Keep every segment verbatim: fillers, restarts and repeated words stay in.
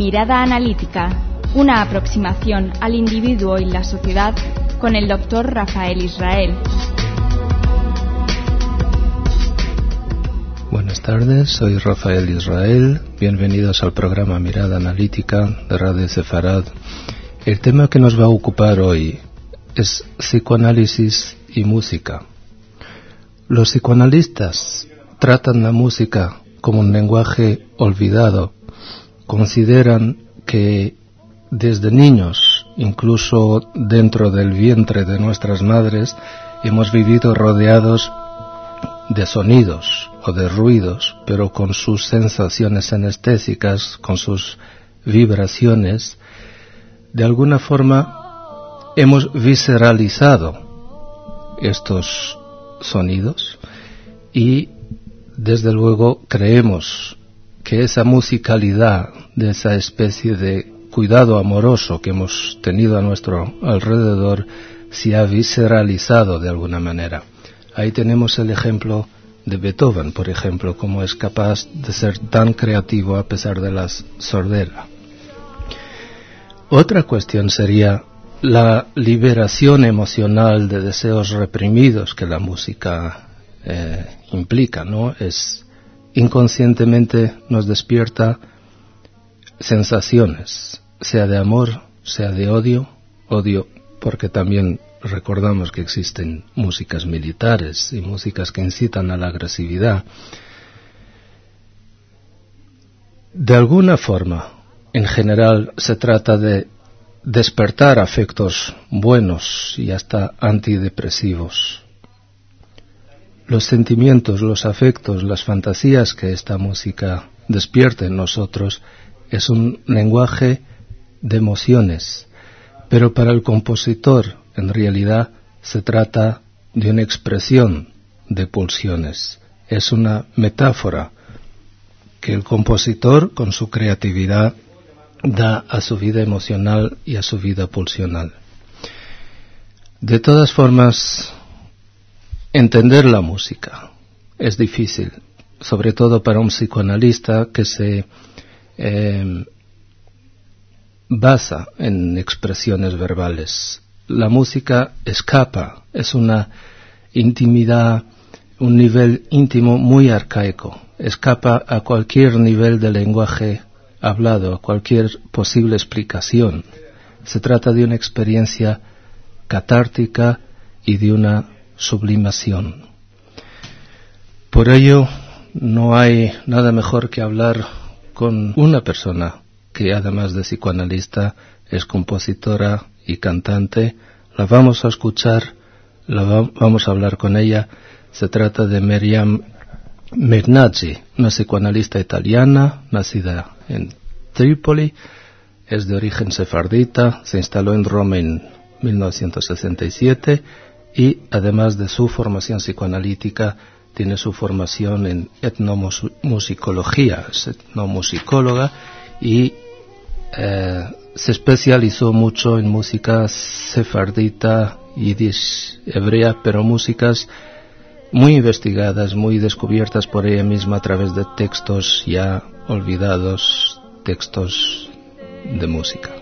Mirada Analítica, una aproximación al individuo y la sociedad con el doctor Rafael Israel. Buenas tardes, soy Rafael Israel. Bienvenidos al programa Mirada Analítica de Radio Sefarad. El tema que nos va a ocupar hoy es psicoanálisis y música. Los psicoanalistas tratan la música como un lenguaje olvidado. Consideran que desde niños, incluso dentro del vientre de nuestras madres, hemos vivido rodeados de sonidos o de ruidos, pero con sus sensaciones anestésicas, con sus vibraciones, de alguna forma hemos visceralizado estos sonidos y desde luego creemos que esa musicalidad de esa especie de cuidado amoroso que hemos tenido a nuestro alrededor se ha visceralizado de alguna manera. Ahí tenemos el ejemplo de Beethoven, por ejemplo, cómo es capaz de ser tan creativo a pesar de la sordera. Otra cuestión sería la liberación emocional de deseos reprimidos que la música eh, implica, ¿no? Es inconscientemente nos despierta sensaciones, sea de amor, sea de odio, odio porque también recordamos que existen músicas militares y músicas que incitan a la agresividad. De alguna forma, en general, se trata de despertar afectos buenos y hasta antidepresivos. Los sentimientos, los afectos, las fantasías que esta música despierta en nosotros es un lenguaje de emociones, pero para el compositor en realidad se trata de una expresión de pulsiones. Es una metáfora que el compositor, con su creatividad, da a su vida emocional y a su vida pulsional. De todas formas, entender la música es difícil, sobre todo para un psicoanalista que se eh, basa en expresiones verbales. La música escapa, es una intimidad, un nivel íntimo muy arcaico, escapa a cualquier nivel de lenguaje hablado, a cualquier posible explicación. Se trata de una experiencia catártica y de una sublimación. Por ello, no hay nada mejor que hablar con una persona que además de psicoanalista es compositora y cantante. La vamos a escuchar, la va, vamos a hablar con ella. Se trata de Meriam Meghnadzi, una psicoanalista italiana, nacida en Trípoli, es de origen sefardita, se instaló en Roma en mil novecientos sesenta y siete y además de su formación psicoanalítica tiene su formación en etnomusicología, es etnomusicóloga y eh, se especializó mucho en música sefardita, yiddish, hebrea, pero músicas muy investigadas, muy descubiertas por ella misma a través de textos ya olvidados, textos de música.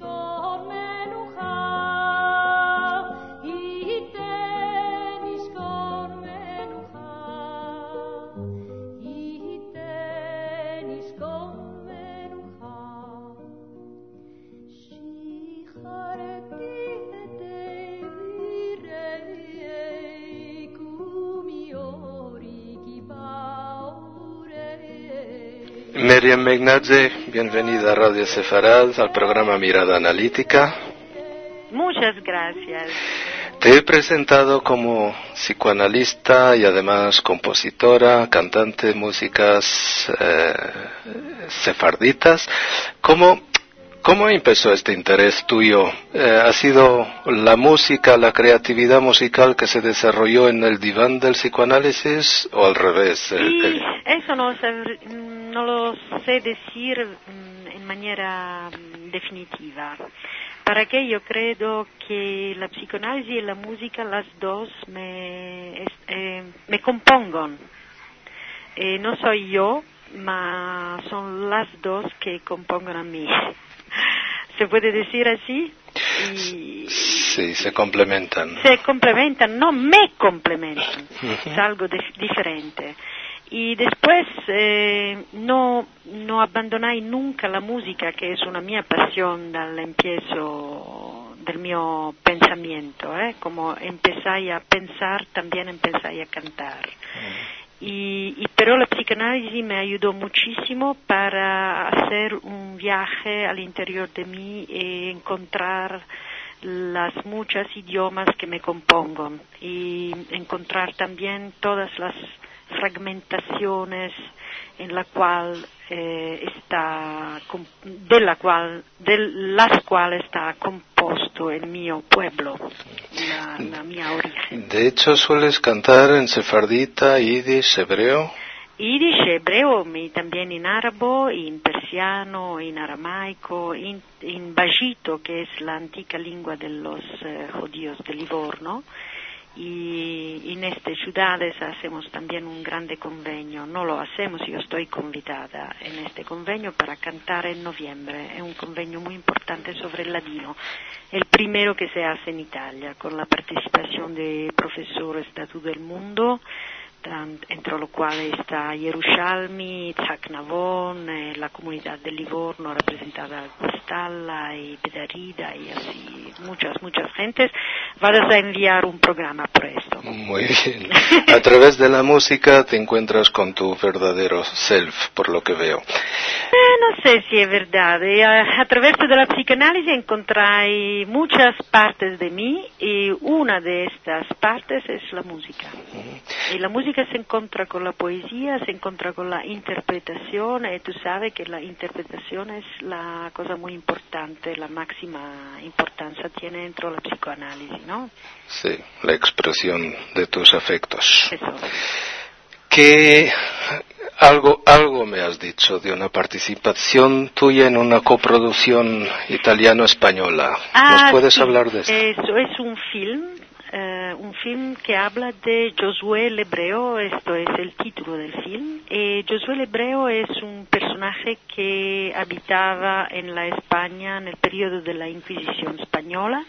Meriam Meghnadzi, bienvenida a Radio Sefarad, al programa Mirada Analítica. Muchas gracias. Te he presentado como psicoanalista y además compositora, cantante de músicas eh, sefarditas. ¿Cómo, ¿Cómo empezó este interés tuyo? Eh, ¿Ha sido la música, la creatividad musical que se desarrolló en el diván del psicoanálisis o al revés? Sí, el, el... eso no, no lo sé decir en manera definitiva. Para que yo creo que la psicoanálisis y la música, las dos, me, eh, me compongan. Eh, no soy yo ma son las dos que compongono a mí. ¿Se puede decir así? Y sí, se complementan. Se complementan, no me complementan, es algo de, diferente. Y después eh, no, no abandonai nunca la música, que es una mia passione dall'empiezo del mio pensamiento, ¿eh? Como empezai a pensar, también empezai a cantar. Y, y pero la psicanálisis me ayudó muchísimo para hacer un viaje al interior de mí y encontrar las muchas idiomas que me compongo y encontrar también todas las fragmentaciones en la cual eh, está de la cual de las cuales está compuesto el mío pueblo, la, la mía origen. De hecho, sueles cantar en sefardita, yiddish, hebreo. Yiddish, hebreo, y también en árabe, en persiano, en aramaico, en, en bajito, que es la antigua lengua de los eh, judíos de Livorno. Y en estas ciudades hacemos también un grande convenio, no lo hacemos, yo estoy convidada en este convenio para cantar en noviembre, es un convenio muy importante sobre el ladino, el primero que se hace en Italia, con la participación de profesores de todo el mundo, entre los cuales está Yerushalmi, Itzhak Navon, eh, la comunidad de Livorno representada Guastalla y Pedarida y así muchas, muchas gentes. Vas a enviar un programa por esto. Muy bien. A través de la música te encuentras con tu verdadero self, por lo que veo. Eh, no sé si es verdad. A, a través de la psicanálisis encontré muchas partes de mí y una de estas partes es la música. Uh-huh. Y la música se encuentra con la poesía, se encuentra con la interpretación, y tú sabes que la interpretación es la cosa muy importante, la máxima importancia tiene dentro de la psicoanálisis, ¿no? Sí, la expresión de tus afectos. Eso. Que algo, algo me has dicho de una participación tuya en una coproducción italiano-española. Ah, ¿Nos puedes sí, hablar de esto? Eso es un film. Uh, un film que habla de Josué el Hebreo, esto es el título del film. Eh, Josué el Hebreo es un personaje que habitaba en la España en el periodo de la Inquisición española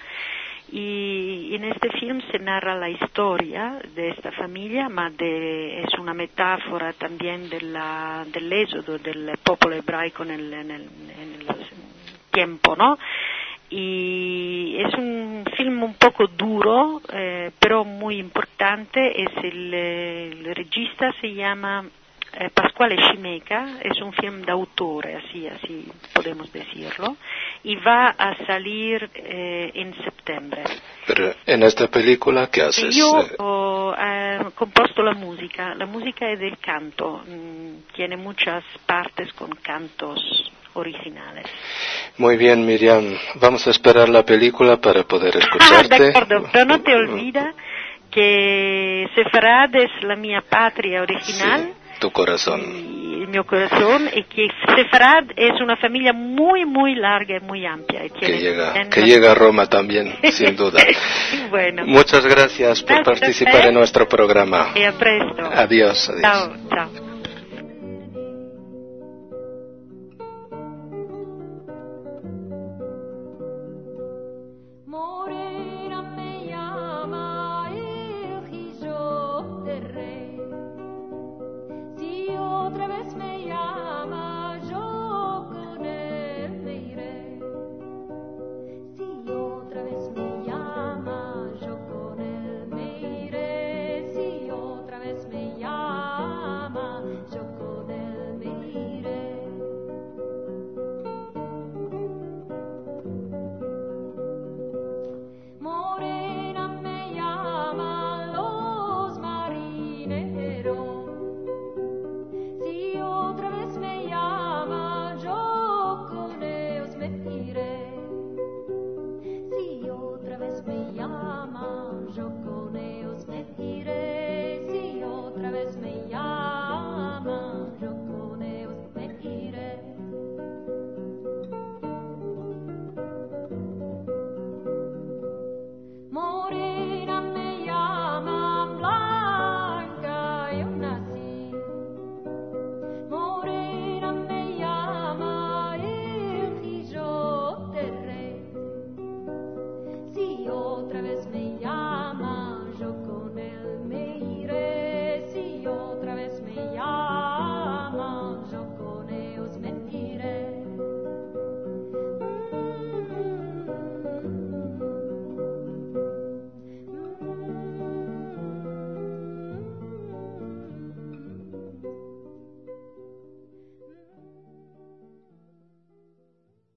y en este film se narra la historia de esta familia, ma de, es una metáfora también de la, del éxodo del pueblo hebraico en el, en el, en el tiempo, ¿no? Y es un film un poco duro, eh, pero muy importante. Es el, el regista se llama eh, Pasquale Scimeca, es un film de autor, así, así podemos decirlo, y va a salir eh, en septiembre. Pero en esta película, ¿qué haces? Yo ho eh, compuesto la música, la música es del canto, mm, tiene muchas partes con cantos originales. Muy bien, Miriam. Vamos a esperar la película para poder escucharte. Ah, de acuerdo, pero no te olvides que Sefarad es la mía patria original. Sí, tu corazón. Y el mio corazón, y que Sefarad es una familia muy, muy larga y muy amplia. Y que llega, que la... llega a Roma también, sin duda. Bueno. Muchas gracias por gracias participar en nuestro programa. Y a presto. Adiós, adiós. Chao, chao. Me llama